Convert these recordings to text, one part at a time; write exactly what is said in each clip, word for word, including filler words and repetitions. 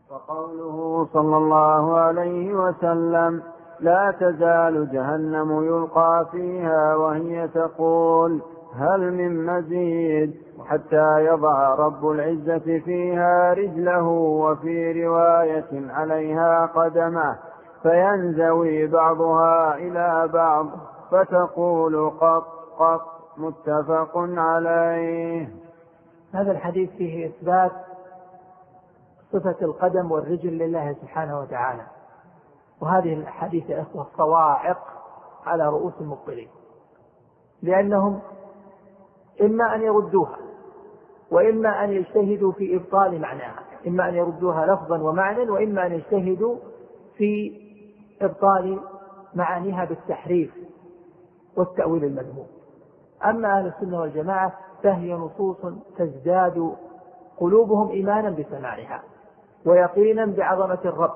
وقوله صلى الله عليه وسلم: لا تزال جهنم يلقى فيها وهي تقول هل من مزيد حتى يضع رب العزة فيها رجله، وفي رواية عليها قدمه، فينزوي بعضها إلى بعض فتقول قط قط. متفق عليه. هذا الحديث فيه إثبات صفة القدم والرجل لله سبحانه وتعالى، وهذه الحديث يا إخوة صواعق على رؤوس المبطلين، لأنهم إما أن يردوها وإما أن يجتهدوا في إبطال معناها، إما أن يردوها لفظا ومعنى، وإما أن يجتهدوا في إبطال معانيها بالتحريف والتأويل المذموم. أما أهل السنة والجماعة فهي نصوص تزداد قلوبهم إيمانا بسماعها ويقينا بعظمة الرب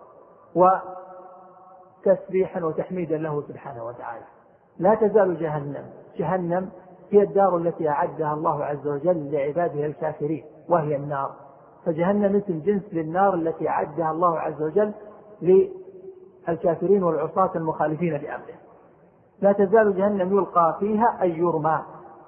وتسبيحا وتحميدا له سبحانه وتعالى. لا تزال جهنم، جهنم هي الدار التي أعدها الله عز وجل لعباده الكافرين وهي النار، فجهنم اسم جنس للنار التي أعدها الله عز وجل للكافرين والعصاة المخالفين لأمره. لا تزال جهنم يلقى فيها أي يرمى،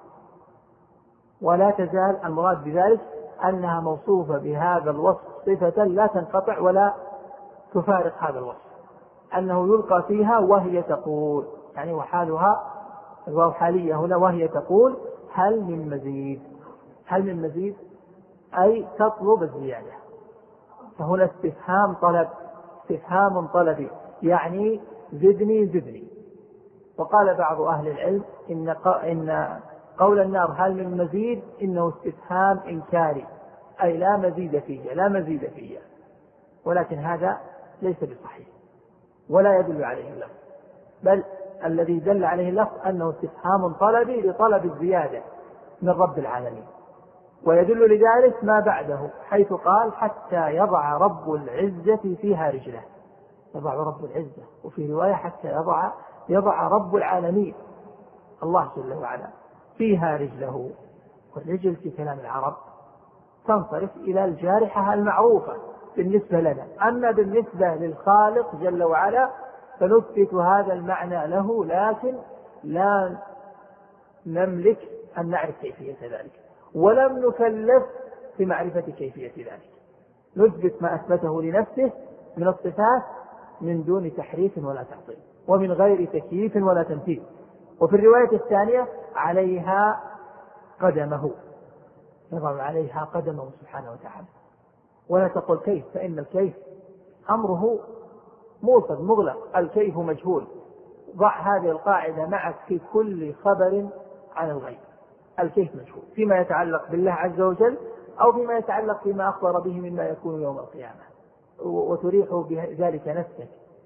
ولا تزال المراد بذلك أنها موصوفة بهذا الوصف صفة لا تنقطع ولا تفارق هذا الوصف، أنه يلقى فيها وهي تقول، يعني وحالها الواو حالية هنا، وهي تقول هل من مزيد. هل من مزيد أي تطلب الزيادة، فهنا استفهام طلب، استفهام طلبي يعني زدني زدني. وقال بعض أهل العلم إن إن قول النار هل من مزيد إنه استفهام إنكاري، أي لا مزيد فيه لا مزيد فيه، ولكن هذا ليس بصحيح ولا يدل عليه اللفظ، بل الذي دل عليه اللفظ أنه استفهام طلبي لطلب الزيادة من رب العالمين. ويدل لذلك ما بعده حيث قال حتى يضع رب العزة فيها رجله، يضع رب العزة، وفي رواية حتى يضع يضع رب العالمين الله جل وعلا فيها رجله. والرجل في كلام العرب تنصرف إلى الجارحة المعروفة بالنسبة لنا، أما بالنسبة للخالق جل وعلا فنثبت هذا المعنى له، لكن لا نملك أن نعرف كيفية ذلك، ولم نكلف بمعرفة كيفية ذلك. نثبت ما أثبته لنفسه من الصفات من دون تحريف ولا تعطيل، ومن غير تكييف ولا تمثيل. وفي الرواية الثانية عليها قدمه، يضع عليها قدمه سبحانه وتعالى. ولا تقل كيف، فإن الكيف أمره موصد مغلق، الكيف مجهول. ضع هذه القاعدة معك في كل خبر عن الغيب، الكيف مجهول فيما يتعلق بالله عز وجل أو فيما يتعلق بما أخبر به مما يكون يوم القيامة، وتريح بذلك نفسك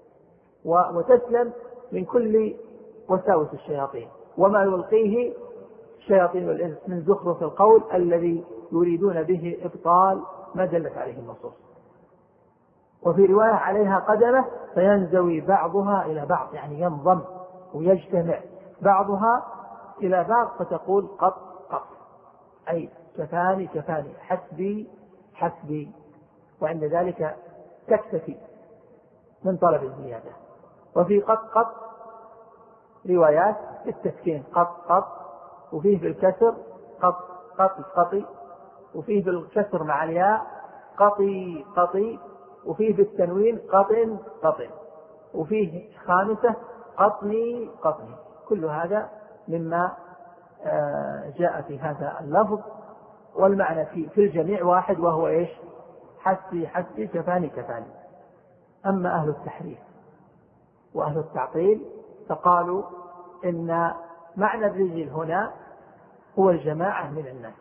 وتسلم من كل وساوس الشياطين وما يلقيه شياطين الإنس من زخرف القول الذي يريدون به إبطال ما دلت عليه النصوص. وفي رواية عليها قدمه فينزوي بعضها إلى بعض، يعني ينضم ويجتمع بعضها إلى بعض فتقول قط قط، أي كفاني كفاني، حسبي حسبي، وعند ذلك تكتفي من طلب الزيادة. وفي قط قط روايات بالتسكين قط قط، وفيه بالكسر قط قط قطي، وفيه بالكسر مع الياء قطي قطي، وفيه بالتنوين قطن قطن، وفيه خامسة قطني قطني. كل هذا مما جاء في هذا اللفظ، والمعنى في, في الجميع واحد، وهو إيش؟ حسي حسي كفاني كفاني. أما أهل التحريف وأهل التعطيل فقالوا إن معنى الرجل هنا هو الجماعة من الناس.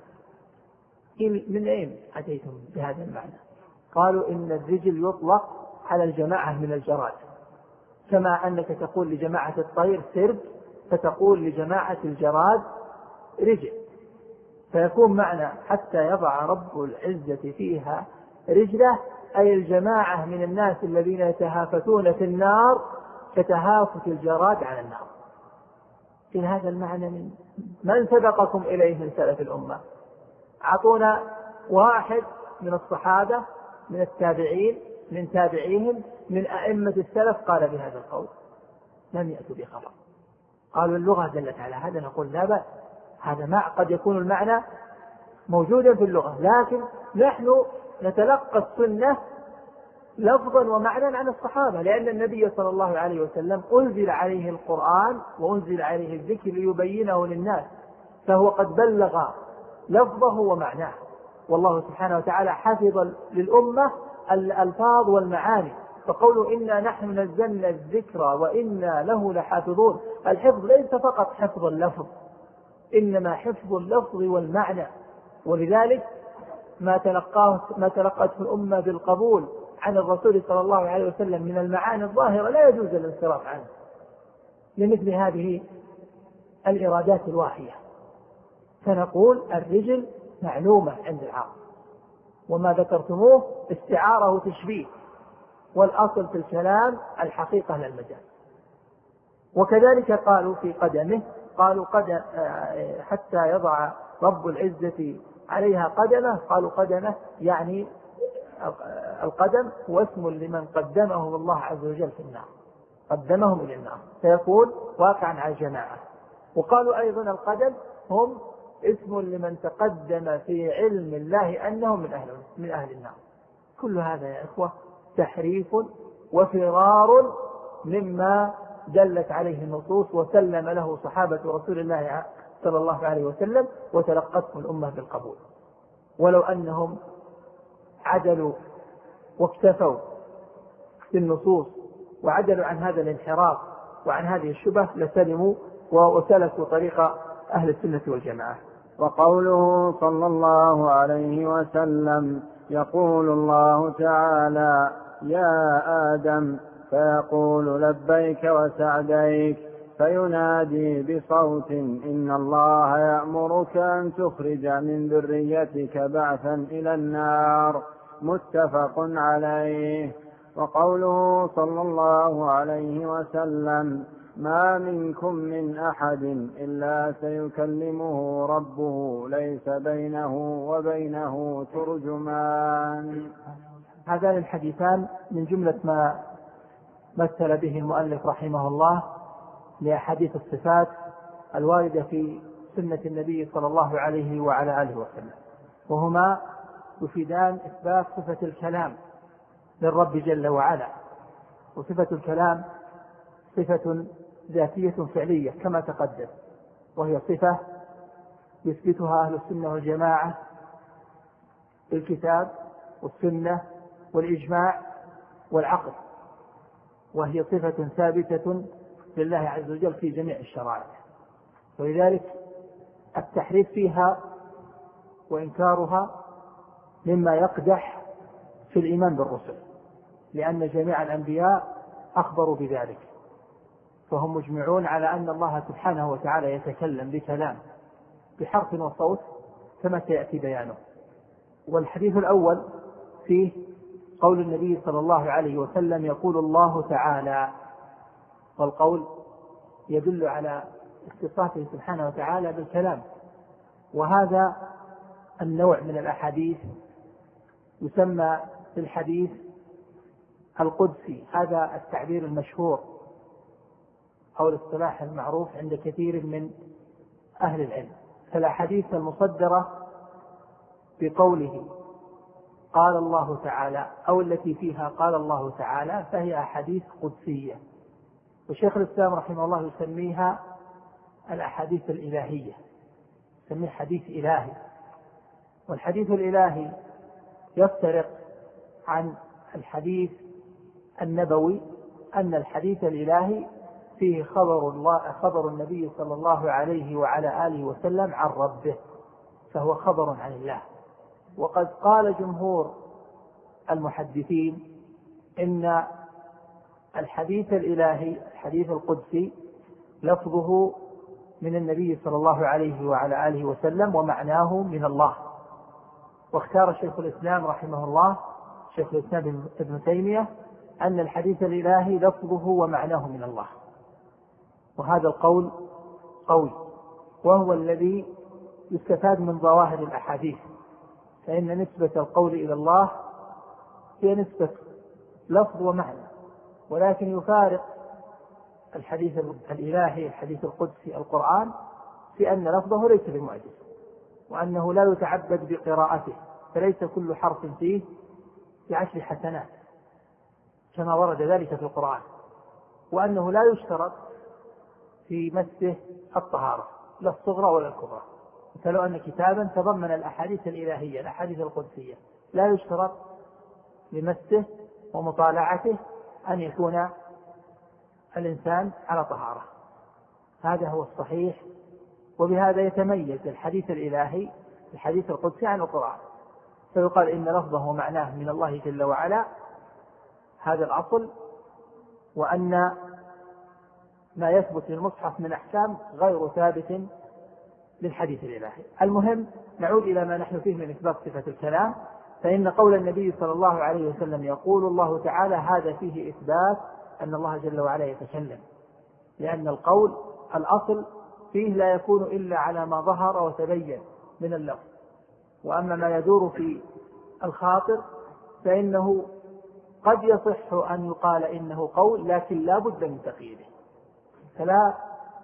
من أين أتيتم بهذا المعنى؟ قالوا إن الرجل يطلق على الجماعة من الجراد، كما أنك تقول لجماعة الطير سرب فتقول لجماعة الجراد رجل، فيكون معنى حتى يضع رب العزة فيها رجله أي الجماعة من الناس الذين يتهافتون في النار كتهافت الجراد على النار. في هذا المعنى من من سبقكم إليه من سلف الأمة؟ أعطونا واحد من الصحابة من التابعين من تابعيهم من أئمة السلف قال بهذا القول لم يأتوا بخبر. قالوا اللغة دلت على هذا، نقول لا بأس، هذا مع قد يكون المعنى موجودا في اللغة، لكن نحن نتلقى السنة لفظا ومعنى عن الصحابة، لأن النبي صلى الله عليه وسلم أنزل عليه القرآن وأنزل عليه الذكر ليبينه للناس، فهو قد بلغ لفظه ومعناه، والله سبحانه وتعالى حفظ للأمة الألفاظ والمعاني، فقولوا إنا نحن نزلنا الذكر وإنا له لحافظون، الحفظ ليس فقط حفظ اللفظ، إنما حفظ اللفظ والمعنى. ولذلك ما تلقاه ما تلقته الأمة بالقبول عن الرسول صلى الله عليه وسلم من المعاني الظاهرة لا يجوز الانصراف عنه لمثل هذه الإرادات الواهية. فنقول الرجل معلومة عند العرب، وما ذكرتموه استعارة وتشبيه، والأصل في الكلام الحقيقة لا المجاز. وكذلك قالوا في قدمه، قالوا قد حتى يضع رب العزة عليها قدمه، قالوا قدمه يعني القدم هو اسم لمن قدمه الله عز وجل في النار، قدمهم إلى النار، فيكون واقعا على الجماعة. وقالوا أيضا القدم هم اسم لمن تقدم في علم الله أنهم من أهل, من أهل النار. كل هذا يا إخوة تحريف وفرار مما دلت عليه النصوص وسلم له صحابة رسول الله صلى الله عليه وسلم وتلقته الأمة بالقبول. ولو أنهم عدلوا واكتفوا بالنصوص وعدلوا عن هذا الانحراف وعن هذه الشبه لسلموا وسلكوا طريق أهل السنة والجماعة. وقوله صلى الله عليه وسلم يقول الله تعالى يا آدم فيقول لبيك وسعديك فينادي بصوت إن الله يأمرك أن تخرج من ذريتك بعثا إلى النار، متفق عليه. وقوله صلى الله عليه وسلم ما منكم من أحد إلا سيكلمه ربه ليس بينه وبينه ترجمان. هذان الحديثان من جملة ما مثل به المؤلف رحمه الله لأحاديث الصفات الواردة في سنة النبي صلى الله عليه وعلى آله وسلم، وهما يفيدان إثبات صفة الكلام للرب جل وعلا. وصفة الكلام صفة ذاتية فعلية كما تقدم، وهي صفة يثبتها أهل السنة والجماعة بالكتاب والسنة والإجماع والعقل، وهي صفة ثابتة لله عز وجل في جميع الشرائع. ولذلك التحريف فيها وإنكارها مما يقدح في الإيمان بالرسل، لأن جميع الأنبياء أخبروا بذلك، فهم مجمعون على أن الله سبحانه وتعالى يتكلم بكلام بحرف وصوت كما سيأتي بيانه. والحديث الأول فيه قول النبي صلى الله عليه وسلم يقول الله تعالى، والقول يدل على اتصافه سبحانه وتعالى بالكلام. وهذا النوع من الأحاديث يسمى بالحديث القدسي، هذا التعبير المشهور أو الاصطلاح المعروف عند كثير من أهل العلم. فالأحاديث المصدرة بقوله قال الله تعالى أو التي فيها قال الله تعالى فهي أحاديث قدسية، وشيخ الإسلام رحمه الله يسميها الأحاديث الإلهية، يسميه حديث إلهي. والحديث الإلهي يفترق عن الحديث النبوي أن الحديث الإلهي فيه خبر الله خبر النبي صلى الله عليه وعلى آله وسلم عن ربه، فهو خبر عن الله. وقد قال جمهور المحدثين إن الحديث الإلهي الحديث القدسي لفظه من النبي صلى الله عليه وعلى آله وسلم ومعناه من الله. واختار شيخ الإسلام رحمه الله شيخ الإسلام ابن تيمية أن الحديث الإلهي لفظه ومعناه من الله، وهذا القول قوي، وهو الذي يستفاد من ظواهر الأحاديث، فإن نسبة القول إلى الله هي نسبة لفظ ومعنى، ولكن يفارق الحديث الإلهي الحديث القدسي القرآن في أن لفظه ليس بمعجز، وأنه لا يتعبد بقراءته، فليس كل حرف فيه بعشر حسنات كما ورد ذلك في القرآن، وأنه لا يشترط في مسه الطهارة لا الصغرى ولا الكبرى. فلو أن كتابا تضمن الأحاديث الإلهية الأحاديث القدسية لا يشترط لمسه ومطالعته أن يكون الإنسان على طهارة. هذا هو الصحيح، وبهذا يتميز الحديث الإلهي الحديث القدسي عن القرآن، فيقال إن لفظه ومعناه من الله جل وعلا، هذا الأصل، وأن ما يثبت للمصحف من أحكام غير ثابت للحديث الإلهي. المهم نعود إلى ما نحن فيه من إثبات صفة الكلام، فإن قول النبي صلى الله عليه وسلم يقول الله تعالى هذا فيه إثبات أن الله جل وعلا يتكلم، لأن القول الأصل فيه لا يكون إلا على ما ظهر وتبين من اللفظ، وأما ما يدور في الخاطر فإنه قد يصح أن يقال إنه قول، لكن لا بد من تقييده، فلا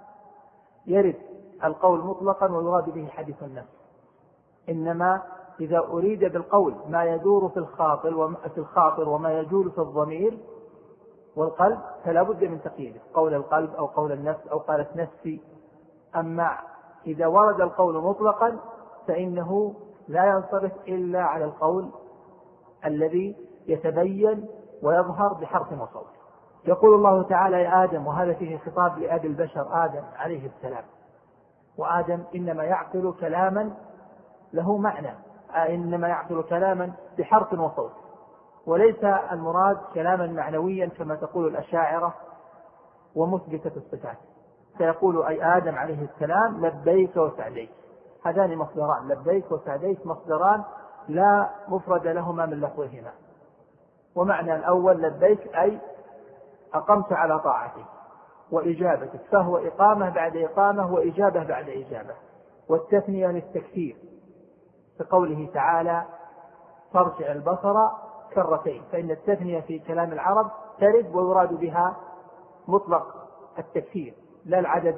يرد القول مطلقا ويراد به حديث النفس، إنما إذا أريد بالقول ما يدور في الخاطر في الخاطر وما يجول في الضمير والقلب فلا بد من تقييده، قول القلب أو قول النفس أو قالت نفسي. أما إذا ورد القول مطلقا فإنه لا ينصرف إلا على القول الذي يتبين ويظهر بحرف وصوت. يقول الله تعالى يا آدم، وهذا فيه خطاب لأبي البشر آدم عليه السلام، وآدم إنما يعقل كلاما له معنى، إنما يعقل كلاما بحرف وصوت، وليس المراد كلاما معنويا كما تقول الأشاعرة ومثبتة الصفات، فيقول أي آدم عليه السلام لبيك وسعديك، هذان مصدران، لبيك وسعديك مصدران لا مفرد لهما من لفظهما، ومعنى الأول لبيك أي أقمت على طاعتك وإجابتك، فهو إقامة بعد إقامة وإجابة بعد إجابة، والتثنية للتكثير كقوله تعالى فارجع البصر كرتين، فإن التثنية في كلام العرب ترد ويراد بها مطلق التكثير لا العدد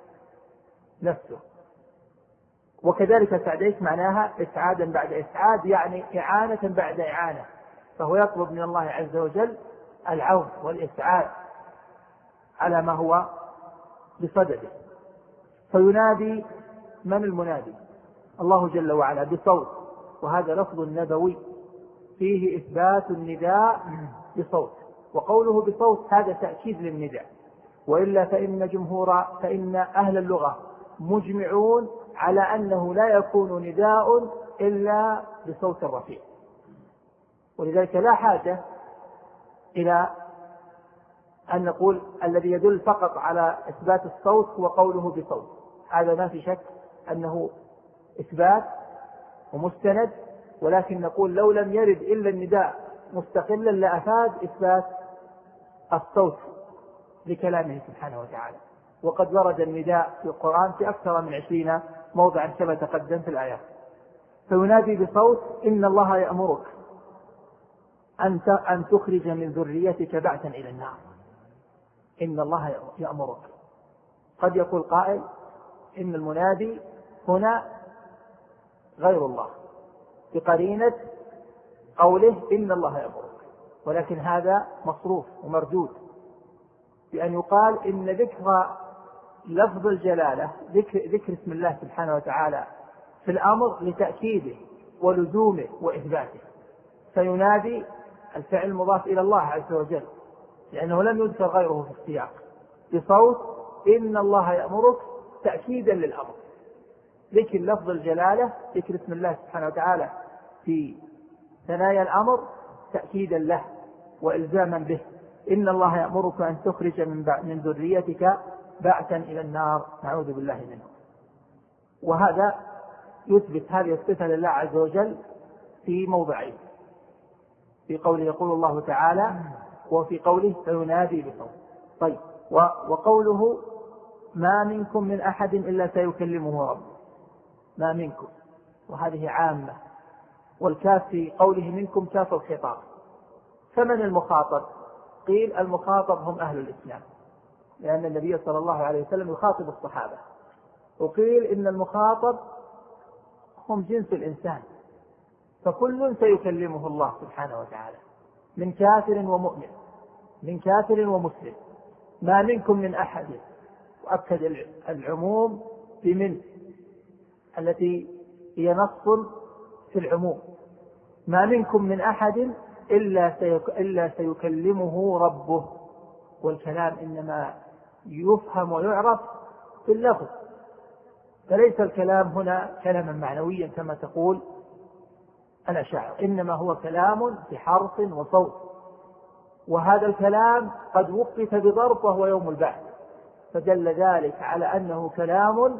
نفسه. وكذلك سعديك معناها إسعادا بعد إسعاد، يعني إعانة بعد إعانة، فهو يطلب من الله عز وجل العون والإسعاد على ما هو بصدده. فينادي، من المنادي؟ الله جل وعلا بصوت، وهذا لفظ نبوي فيه إثبات النداء بصوت، وقوله بصوت هذا تأكيد للنداء، وإلا فإن جمهور فإن أهل اللغة مجمعون على أنه لا يكون نداء إلا بصوت رفيع، ولذلك لا حاجة إلى أن نقول الذي يدل فقط على إثبات الصوت هو قوله بصوت، هذا ما في شك أنه إثبات ومستند، ولكن نقول لو لم يرد إلا النداء مستقلا لأفاد إثبات الصوت لكلامه سبحانه وتعالى. وقد ورد النداء في القرآن في أكثر من عشرين موضعا كما تقدم في الآيات. فينادي بصوت إن الله يأمرك أن تخرج من ذريتك بعثا إلى النار، إن الله يأمرك. قد يقول قائل إن المنادي هنا غير الله بقرينة قوله إن الله يأمرك، ولكن هذا مصروف ومردود بأن يقال إن ذكر لفظ الجلالة ذكر, ذكر اسم الله سبحانه وتعالى في الأمر لتأكيده ولزومه وإثباته، فينادي الفعل مضاف إلى الله عز وجل لأنه لم يذكر غيره في السياق بصوت إن الله يأمرك تأكيدا للأمر. ذكر لفظ الجلالة ذكر اسم الله سبحانه وتعالى في ثنايا الأمر تأكيدا له وإلزاما به، إن الله يأمرك أن تخرج من, من ذريتك بعثا إلى النار، نعوذ بالله منه. وهذا يثبت هذه الصفة لله عز وجل في موضعين، في قوله يقول الله تعالى وفي قوله فينادي بصوت. طيب، وقوله ما منكم من أحد إلا سيكلمه ربه، ما منكم، وهذه عامة، والكاف في قوله منكم كاف الخطاب، فمن المخاطب؟ قيل المخاطب هم أهل الإسلام، لأن النبي صلى الله عليه وسلم يخاطب الصحابة. وقيل إن المخاطب هم جنس الإنسان، فكل سيكلمه الله سبحانه وتعالى، من كافر ومؤمن، من كافر ومسلم، ما منكم من أحد. وأكد العموم بمن التي هي نص في العموم، ما منكم من أحد إلا, سيك إلا سيكلمه ربه. والكلام إنما يفهم ويعرف في اللفظ، فليس الكلام هنا كلاما معنويا كما تقول الأشاعرة، إنما هو كلام بحرف وصوت. وهذا الكلام قد وقف بضرب وهو يوم البعث، فدل ذلك على أنه كلام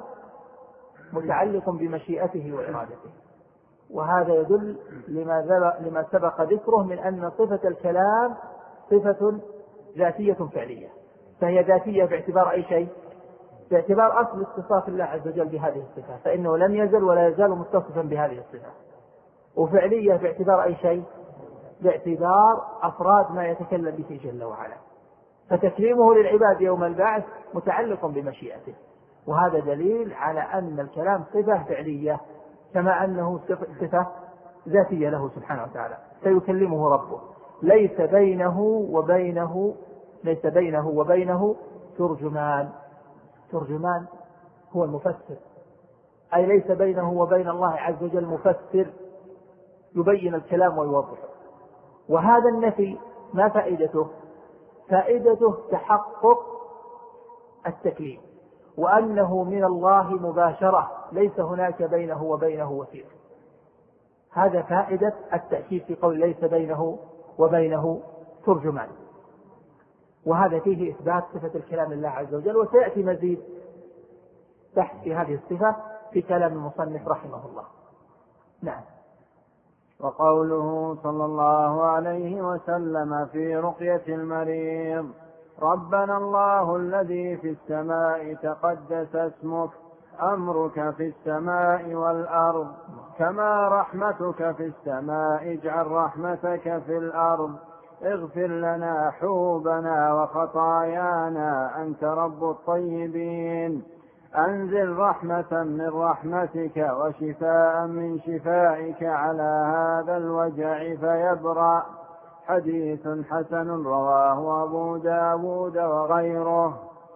متعلق بمشيئته وإرادته. وهذا يدل لما, لما سبق ذكره من أن صفة الكلام صفة ذاتية فعلية، فهي ذاتية باعتبار أي شيء؟ باعتبار أصل اتصاف الله عز وجل بهذه الصفة، فإنه لم يزل ولا يزال متصفا بهذه الصفة. وفعلية باعتبار أي شيء؟ باعتبار أفراد ما يتكلم به جل وعلا، فتكليمه للعباد يوم البعث متعلق بمشيئته. وهذا دليل على أن الكلام صفة فعلية كما أنه صفة ذاتية له سبحانه وتعالى. سيكلمه ربه، ليس بينه وبينه ليس بينه وبينه ترجمان. ترجمان هو المفسر، أي ليس بينه وبين الله عز وجل مفسر يبين الكلام ويوضحه. وهذا النفي ما فائدته؟ فائدته تحقق التكليم، وأنه من الله مباشرة، ليس هناك بينه وبينه وسيط. هذا فائدة التأكيد في قول ليس بينه وبينه ترجمان. وهذا فيه إثبات صفة الكلام لله عز وجل، وسيأتي مزيد بحث في هذه الصفة في كلام المصنف رحمه الله. نعم. وقوله صلى الله عليه وسلم في رقية المريض: ربنا الله الذي في السماء تقدس اسمك، أمرك في السماء والأرض، كما رحمتك في السماء اجعل رحمتك في الأرض، اغفر لنا حوبنا وخطايانا أنت رب الطيبين، أنزل رحمة من رحمتك وشفاء من شفائك على هذا الوجع فيبرأ. حديث حسن رواه أبو داود وغيره.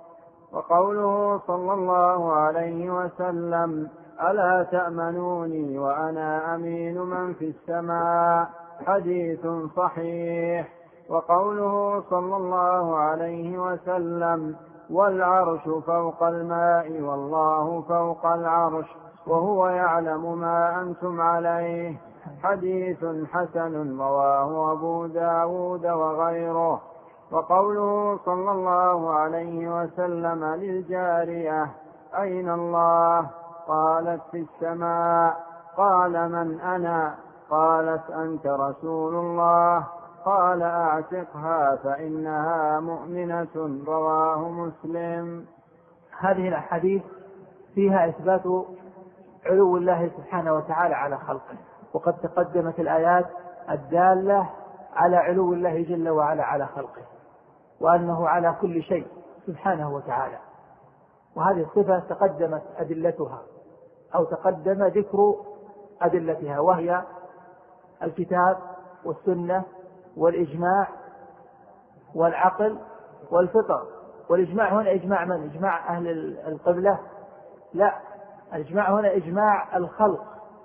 وقوله صلى الله عليه وسلم: ألا تأمنوني وأنا أمين من في السماء، حديث صحيح. وقوله صلى الله عليه وسلم: والعرش فوق الماء والله فوق العرش وهو يعلم ما أنتم عليه، حديث حسن رواه أبو داود وغيره. وقوله صلى الله عليه وسلم للجارية: أين الله؟ قالت: في السماء. قال: من أنا؟ قالت: أنت رسول الله. قال: أعتقها فإنها مؤمنة. رواه مسلم. هذه الأحاديث فيها إثبات علو الله سبحانه وتعالى على خلقه، وقد تقدمت الآيات الدالة على علو الله جل وعلا على خلقه، وأنه على كل شيء سبحانه وتعالى. وهذه الصفة تقدمت أدلتها أو تقدم ذكر أدلتها، وهي الكتاب والسنة والإجماع والعقل والفطر. والإجماع هنا إجماع من؟ إجماع أهل القبلة؟ لا، الإجماع هنا إجماع الخلق،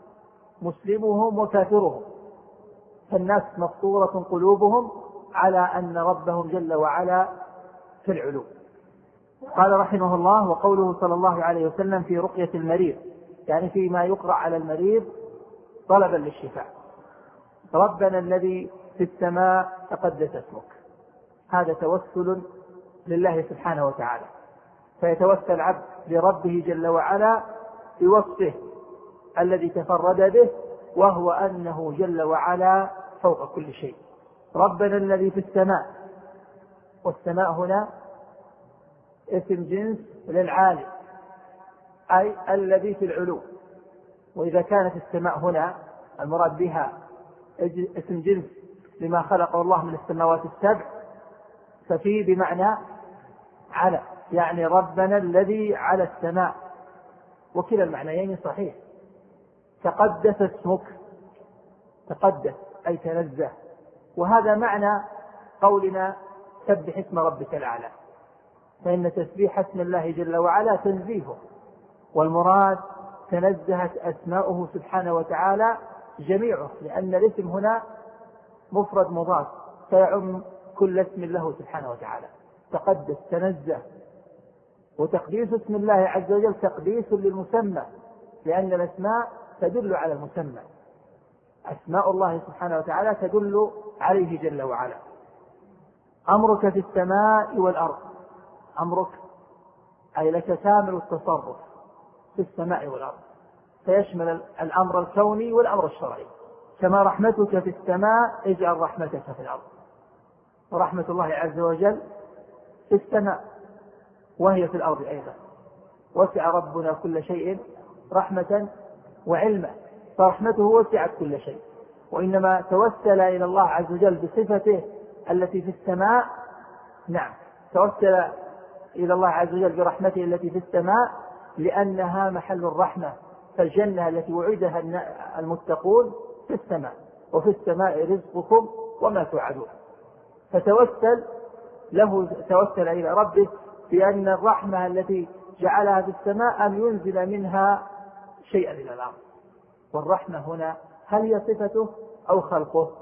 مسلمهم وكافرهم، فالناس مفطورة قلوبهم على أن ربهم جل وعلا في العلو. قال رحمه الله: وقوله صلى الله عليه وسلم في رقية المريض، يعني فيما يقرأ على المريض طلبا للشفاء: ربنا الذي في السماء تقدس اسمك. هذا توسل لله سبحانه وتعالى، فيتوسل العبد لربه جل وعلا بوصفه الذي تفرد به، وهو أنه جل وعلا فوق كل شيء. ربنا الذي في السماء، والسماء هنا اسم جنس للعالي، أي الذي في العلو. وإذا كانت السماء هنا المراد بها اسم جنس لما خلقه الله من السماوات السبع، ففي بمعنى على، يعني ربنا الذي على السماء، وكلا المعنيين صحيح. تقدس اسمك، تقدس أي تنزه، وهذا معنى قولنا سبح اسم ربك الأعلى، فإن تسبيح اسم الله جل وعلا تنزيهه، والمراد تنزهت أسماؤه سبحانه وتعالى جميعه، لأن الاسم هنا مفرد مضاف فيعم كل اسم له سبحانه وتعالى. تقدس تنزه. وتقديس اسم الله عز وجل تقديس للمسمى، لأن الأسماء تدل على المسمى، أسماء الله سبحانه وتعالى تدل عليه جل وعلا. أمرك في السماء والأرض، أمرك أي لك كامل التصرف في السماء والأرض، فيشمل الأمر الكوني والأمر الشرعي. كما رحمتك في السماء اجعل رحمتك في الأرض، ورحمة الله عز وجل في السماء وهي في الأرض أيضا. وسع ربنا كل شيء رحمة وعلما، فرحمته وسعت كل شيء، وإنما توسل إلى الله عز وجل بصفته التي في السماء. نعم، توسل إلى الله عز وجل برحمته التي في السماء لأنها محل الرحمة، فالجنة التي وعدها المتقون في السماء، وفي السماء رزقكم وما توعدون. فتوسل له، توسل إلى ربه بأن الرحمة التي جعلها في السماء أن ينزل منها شيئا إلى الأرض. والرحمة هنا هل هي صفته أو خلقه؟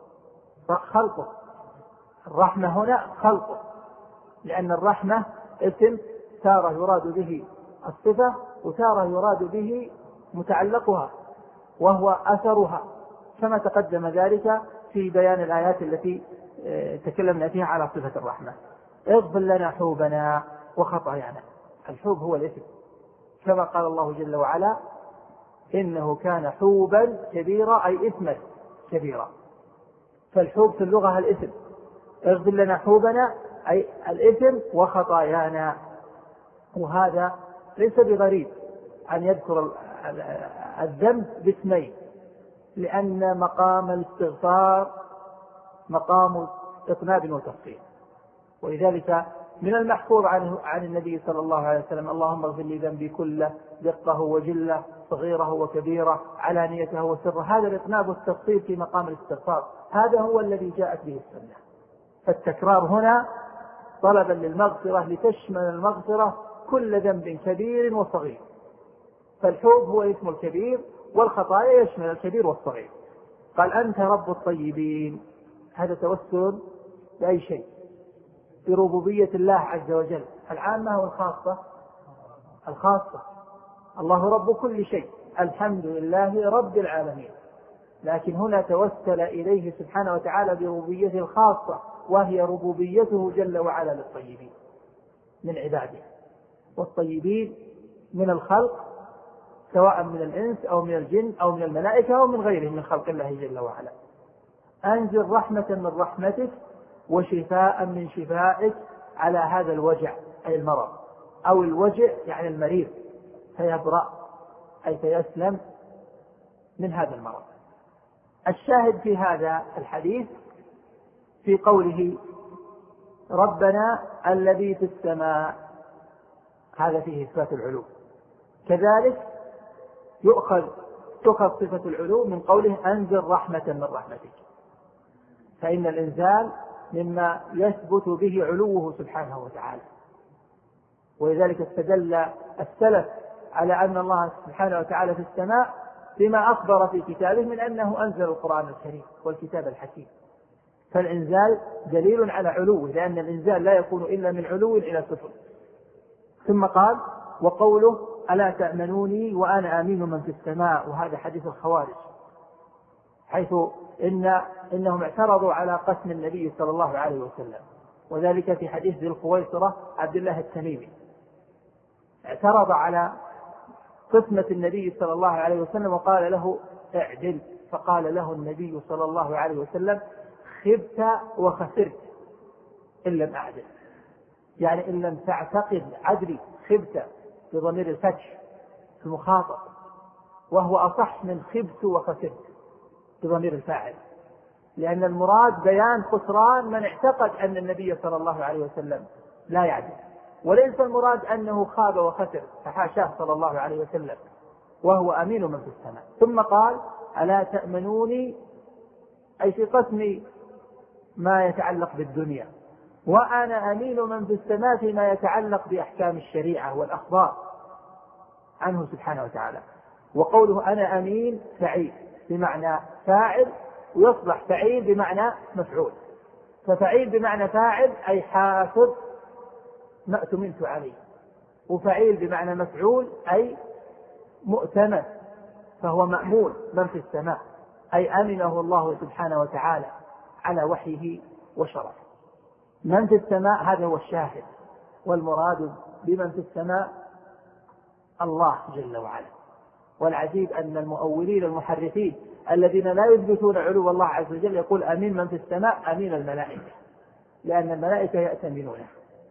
خلقه. الرحمة هنا خلقه، لأن الرحمة اسم تارة يراد به الصفة وتارة يراد به متعلقها وهو أثرها، كما تقدم ذلك في بيان الآيات التي تكلمنا فيها على صفة الرحمة. اغفر لنا حوبنا وخطايانا. الحوب هو الاسم، كما قال الله جل وعلا إنه كان حوبا كبيرا، أي إثما كبيرا. فالحوب في اللغة الاسم، اغفر لنا حوبنا أي الإثم وخطايانا. وهذا ليس بغريب أن يذكر الذنب باسمين، لأن مقام الاستغفار مقام إطناب وتفصيل. ولذلك من المحفوظ عنه عن النبي صلى الله عليه وسلم اللهم اغفر لي ذنبي كله دقه وجله صغيره وكبيره علانيته وسره. هذا الإطناب والتفصيل في مقام الاستغفار، هذا هو الذي جاءت به السنة. فالتكرار هنا طلبا للمغفرة لتشمل المغفرة كل ذنب كبير وصغير. فالحوب هو اسم الكبير، والخطايا يشمل الكبير والصغير. قال أنت رب الطيبين، هذا توسل بأي شيء؟ بربوبية الله عز وجل العامة والخاصة. الخاصة، الله رب كل شيء، الحمد لله رب العالمين. لكن هنا توسل إليه سبحانه وتعالى بربوبيته الخاصة، وهي ربوبيته جل وعلا للطيبين من عباده، والطيبين من الخلق سواء من الإنس أو من الجن أو من الملائكة أو من غيرهم من خلق الله جل وعلا. أنزل رحمة من رحمتك وشفاء من شفائك على هذا الوجع أي المرض، أو الوجع يعني المريض، فيبرأ أي فيسلم من هذا المرض. الشاهد في هذا الحديث في قوله ربنا الذي في السماء، هذا فيه إثبات العلو. كذلك يؤخذ تؤخذ صفة العلو من قوله أنزل رحمة من رحمتك، فإن الإنزال مما يثبت به علوه سبحانه وتعالى. ولذلك استدل السلف على أن الله سبحانه وتعالى في السماء بما أخبر في كتابه من أنه أنزل القرآن الكريم والكتاب الحكيم. فالإنزال دليل على علوه، لأن الإنزال لا يكون إلا من علو إلى سفل. ثم قال وقوله ألا تأمنوني وأنا آمين من في السماء، وهذا حديث الخوارج، حيث إن إنهم اعترضوا على قسم النبي صلى الله عليه وسلم، وذلك في حديث ذي الخويصرة عبد الله التميمي، اعترض على قسمة النبي صلى الله عليه وسلم وقال له اعدل، فقال له النبي صلى الله عليه وسلم خبت وخسرت إن لم أعدل، يعني إن لم تعتقد عدلي، خبت بضمير الفتح المخاطب، وهو أصح من خبت وخسرت بضمير الفاعل. لأن المراد بيان خسران من اعتقد أن النبي صلى الله عليه وسلم لا يعدل، وليس المراد أنه خاب وخسر، فحاشاه صلى الله عليه وسلم، وهو أمين من في السماء. ثم قال ألا تأمنوني، أي في قسم ما يتعلق بالدنيا، وأنا أمين من في السماء فيما يتعلق بأحكام الشريعة والأخبار عنه سبحانه وتعالى. وقوله أنا أمين فعيل بمعنى فاعل، ويصبح فعيل بمعنى مفعول. ففعيل بمعنى فاعل أي حافظ ما اؤتمنت عليه، وفعيل بمعنى مفعول أي مؤتمن، فهو مأمون من في السماء، أي أمنه الله سبحانه وتعالى على وحيه وشرفه. من في السماء هذا هو الشاهد، والمراد بمن في السماء الله جل وعلا. والعجيب أن المؤولين المحرفين الذين لا يثبتون علو الله عز وجل يقول أمين من في السماء أمين الملائكة، لأن الملائكة يأتمنونه،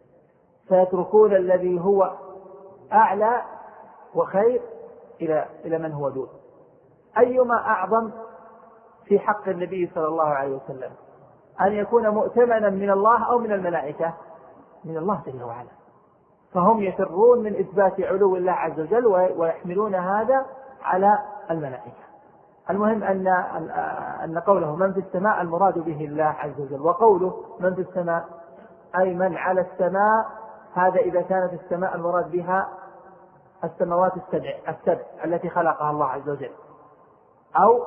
فيتركون الذي هو أعلى وخير إلى إلى من هو دون. أيما أعظم في حق النبي صلى الله عليه وسلم، أن يكون مؤتمنا من الله أو من الملائكة؟ من الله جل وعلا. فهم يفرون من إثبات علو الله عز وجل ويحملون هذا على الملائكة. المهم أن أن قوله من في السماء المراد به الله عز وجل، وقوله من في السماء أي من على السماء، هذا إذا كانت السماء المراد بها السماوات السبع السبع التي خلقها الله عز وجل، أو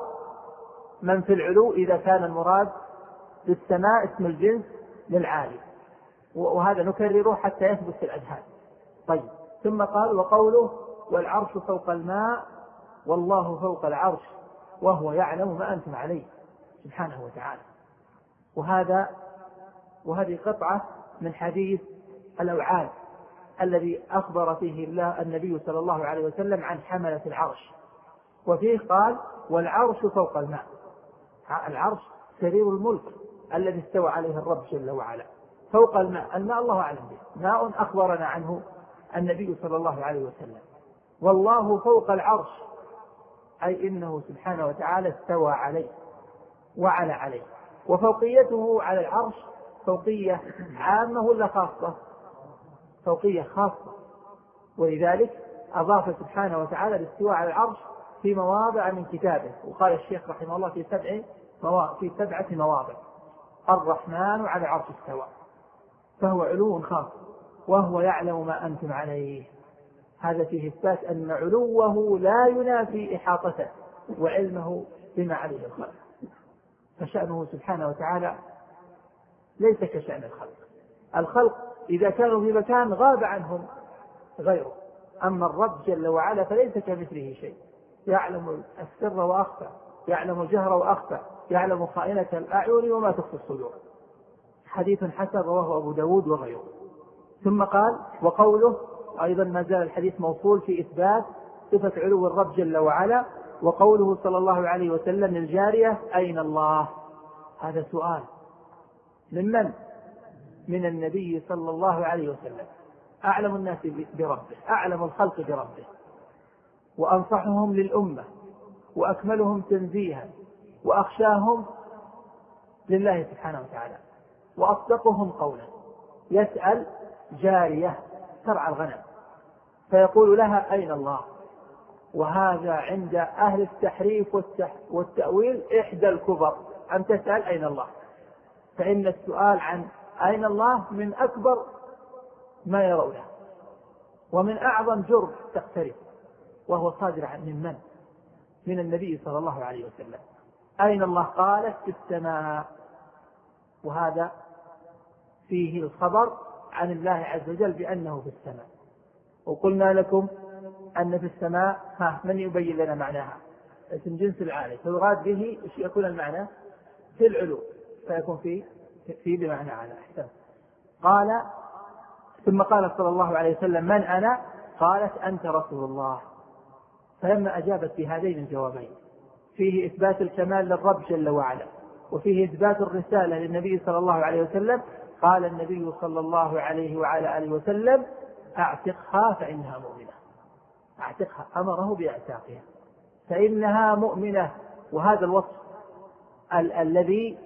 من في العلو إذا كان المراد بالسماء اسم الجنس للعالي، وهذا نكرره حتى يثبت في الأذهان. طيب، ثم قال وقوله والعرش فوق الماء والله فوق العرش وهو يعلم ما أنتم عليه سبحانه وتعالى. وهذا وهذه قطعة من حديث الأوعاد الذي أخبر فيه الله النبي صلى الله عليه وسلم عن حملة العرش، وفيه قال والعرش فوق الماء. العرش سرير الملك الذي استوى عليه الرب جل وعلا، فوق الماء. الماء الله أعلم به، ماء أخبرنا عنه النبي صلى الله عليه وسلم. والله فوق العرش أي إنه سبحانه وتعالى استوى عليه وعلى عليه. وفوقيته على العرش فوقية عامة ولا خاصة؟ فوقية خاصة، ولذلك أضاف سبحانه وتعالى الاستواء على العرش في مواضع من كتابه. وقال الشيخ رحمه الله في سبع مواضع في سبعة مواضع الرحمن على العرش استوى، فهو علو خاص. وهو يعلم ما أنتم عليه، هذا فيه إثبات أن علوه لا ينافي إحاطته وعلمه بما عليه الخلق. فشأنه سبحانه وتعالى ليس كشأن الخلق. الخلق إذا كانوا في مكان غاب عنهم غيره، أما الرب جل وعلا فليس كمثله شيء، يعلم السر وأخفى، يعلم الجهر وأخفى، يعلم خائنة الأعين وما تخفي الصدور. حديث حسن رواه أبو داود وغيره. ثم قال وقوله أيضا ما زال الحديث موصول في إثبات صفة علو الرب جل وعلا. وقوله صلى الله عليه وسلم للجارية أين الله؟ هذا سؤال ممن؟ من النبي صلى الله عليه وسلم، أعلم الناس بربه، أعلم الخلق بربه، وأنصحهم للأمة، وأكملهم تنزيها، وأخشاهم لله سبحانه وتعالى، وأصدقهم قولا. يسأل جارية ترعى الغنم فيقول لها أين الله؟ وهذا عند أهل التحريف والتأويل إحدى الكبر، أن تسأل أين الله. فإن السؤال عن أين الله من أكبر ما يرونه، ومن أعظم جرم تقترب، وهو صادر عن من من؟ من النبي صلى الله عليه وسلم. أين الله؟ قالت في السماء، وهذا فيه الخبر عن الله عز وجل بأنه في السماء. وقلنا لكم أن في السماء ها من يبين لنا معناها؟ اسم جنس العالي، فيراد به يكون المعنى في العلو، فيكون في في بمعنى على. أحسن. قال ثم قال صلى الله عليه وسلم من أنا؟ قالت أنت رسول الله. فلما أجابت بهذين الجوابين فيه إثبات الكمال للرب جل وعلا، وفيه إثبات الرسالة للنبي صلى الله عليه وسلم، قال النبي صلى الله عليه وعلى آله وسلم أعتقها فإنها مؤمنة. أعتقها، أمره بإعتاقها فإنها مؤمنة. وهذا الوصف ال- الذي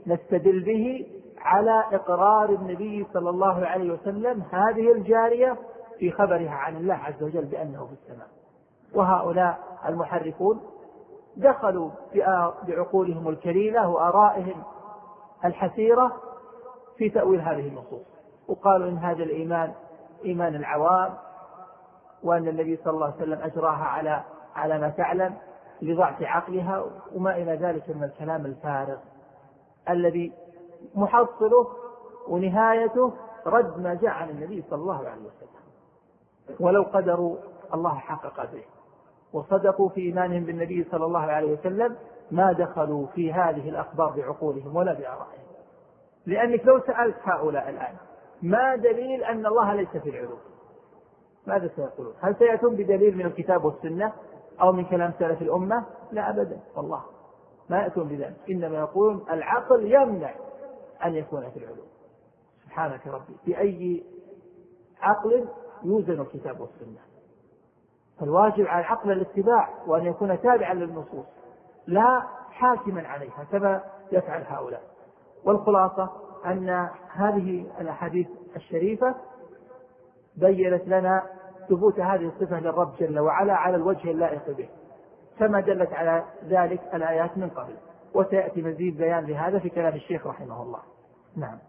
نستدل به على إقرار النبي صلى الله عليه وسلم هذه الجارية في خبرها عن الله عز وجل بأنه في السماء. وهؤلاء المحرفون دخلوا بعقولهم الكليلة وآرائهم الحسيرة في تأويل هذه النصوص، وقالوا إن هذا الإيمان إيمان العوام، وأن النبي صلى الله عليه وسلم أجراها على على ما تعلم لضعف عقلها، وما إلى ذلك من الكلام الفارغ الذي محصله ونهايته رد ما جاء عن النبي صلى الله عليه وسلم. ولو قدروا الله حق قدره وصدقوا في إيمانهم بالنبي صلى الله عليه وسلم ما دخلوا في هذه الأخبار بعقولهم ولا بآرائهم. لأنك لو سألت هؤلاء الآن ما دليل أن الله ليس في العلو، ماذا سيقولون؟ هل سيأتون بدليل من الكتاب والسنة أو من كلام سلف الأمة؟ لا أبدا، والله ما يأتون بذلك، إنما يقولون العقل يمنع أن يكون في العلو. سبحانك ربي، بأي عقل يوزن الكتاب والسنة؟ فالواجب على العقل الاتباع وأن يكون تابعا للنصوص لا حاكما عليها كما يفعل هؤلاء. والخلاصة أن هذه الأحاديث الشريفة بيّنت لنا ثبوت هذه الصفة للرب جل وعلا على الوجه اللائق به كما دلت على ذلك الآيات من قبل، وسيأتي مزيد بيان لهذا في كلام الشيخ رحمه الله. نعم.